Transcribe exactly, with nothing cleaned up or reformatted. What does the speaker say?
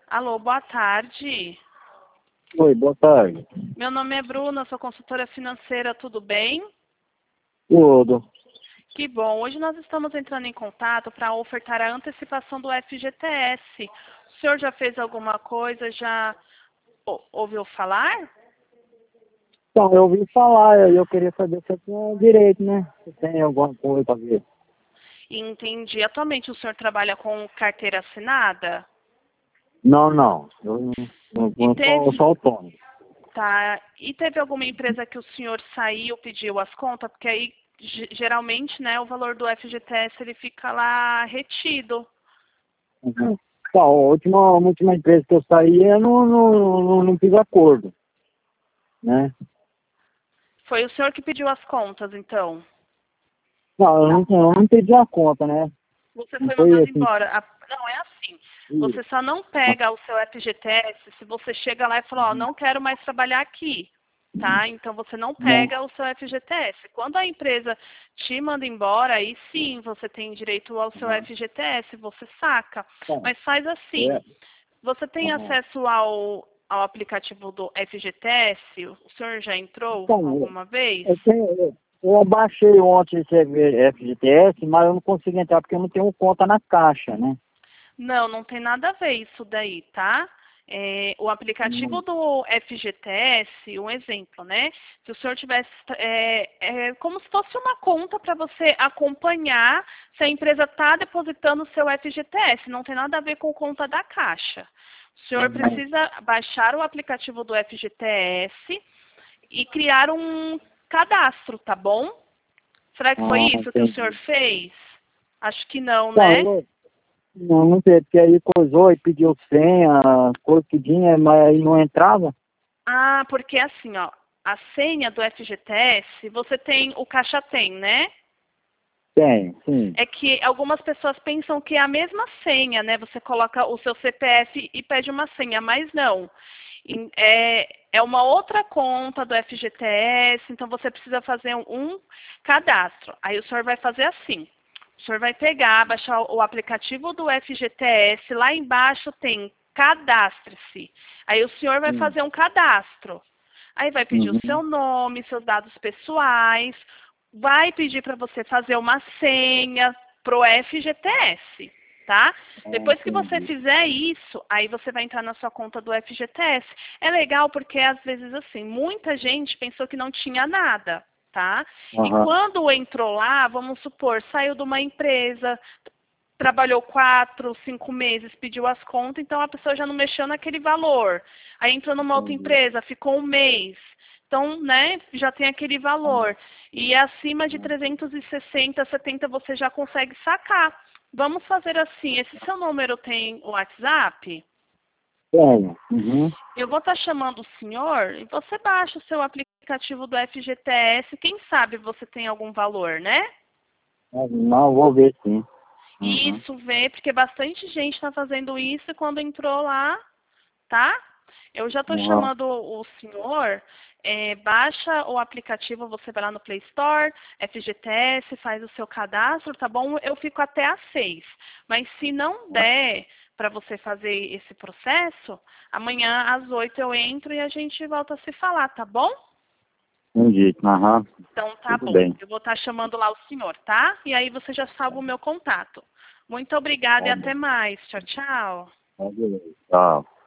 Alô, boa tarde. Oi, boa tarde. Meu nome é Bruna, sou consultora financeira, tudo bem? Tudo. Que bom. Hoje nós estamos entrando em contato para ofertar a antecipação do F G T S. O senhor já fez alguma coisa? Já ou- ouviu falar? Então, eu ouvi falar e eu queria saber se eu tinha direito, né? Se tem alguma coisa pra ver. Entendi. Atualmente o senhor trabalha com carteira assinada? Não, não. Eu não, não, E não sou, teve, sou autônomo. tá, e teve alguma empresa que o senhor saiu, pediu as contas? Porque aí, ge- geralmente, né, o valor do F G T S ele fica lá retido. Uhum. Então, a última, a última empresa que eu saí, eu não, não, não, não fiz acordo, né? Foi o senhor que pediu as contas, então? Não, eu não, eu não pedi a conta, né? Você Não foi foi mandado assim. embora. A- Não, é assim. Você só não pega o seu F G T S se você chega lá e fala, ó, não quero mais trabalhar aqui, tá? Então você não Não. pega o seu F G T S. Quando a empresa te manda embora, aí sim você tem direito ao seu Aham. F G T S, você saca. Então, Mas faz é. assim, você tem Aham. acesso ao, ao aplicativo do F G T S? O senhor já entrou Então, eu, alguma vez? eu, tenho, eu, eu baixei ontem esse F G T S, mas eu não consigo entrar porque eu não tenho conta na Caixa, né? Não, não tem nada a ver isso daí, tá? É, o aplicativo Hum. do F G T S, um exemplo, né? Se o senhor tivesse, é, é como se fosse uma conta para você acompanhar se a empresa está depositando o seu F G T S, não tem nada a ver com conta da Caixa. O senhor Uhum. precisa baixar o aplicativo do F G T S e criar um cadastro, tá bom? Será que foi Ah, isso que o senhor entendi. fez? Acho que não, Então, né? eu, não, não sei, porque aí coisou e pediu senha, coisa tudinha, mas aí não entrava? Ah, porque assim, ó, a senha do F G T S, você tem, o Caixa tem, né? Tem, sim. É que algumas pessoas pensam que é a mesma senha, né? Você coloca o seu C P F e pede uma senha, mas não. Em- É, é uma outra conta do F G T S, então você precisa fazer um, um cadastro. Aí o senhor vai fazer assim. O senhor vai pegar, baixar o aplicativo do F G T S, lá embaixo tem cadastre-se. Aí o senhor vai Sim. fazer um cadastro. Aí vai pedir o Uhum. seu nome, seus dados pessoais, vai pedir para você fazer uma senha pro F G T S, tá? Ah, Depois que você entendi. fizer isso, aí você vai entrar na sua conta do F G T S. É legal porque às vezes assim, muita gente pensou que não tinha nada, tá? E Aham. quando entrou lá, vamos supor, saiu de uma empresa, trabalhou quatro, cinco meses, pediu as contas, então a pessoa já não mexeu naquele valor. Aí entrou numa outra Entendi. empresa, ficou um mês. Então, né, já tem aquele valor. E acima de trezentos e sessenta, setenta você já consegue sacar. Vamos fazer assim, esse seu número tem o WhatsApp? Tenho. Uhum. Eu vou estar chamando o senhor e você baixa o seu aplicativo do F G T S, quem sabe você tem algum valor, né? Não, vou ver sim. Uhum. Isso, vê, porque bastante gente está fazendo isso e quando entrou lá, tá? Eu já estou Uhum. chamando o senhor, é, baixa o aplicativo, você vai lá no Play Store, F G T S, faz o seu cadastro, tá bom? Eu fico até às seis. Mas se não der para você fazer esse processo, amanhã às oito eu entro e a gente volta a se falar, tá bom? Entendi. Aham. Então tá Tudo bom. bem. Eu vou estar chamando lá o senhor, tá? E aí você já salva o meu contato. Muito obrigada e Tá até bom. mais. Tchau, tchau. Tá beleza. Tchau.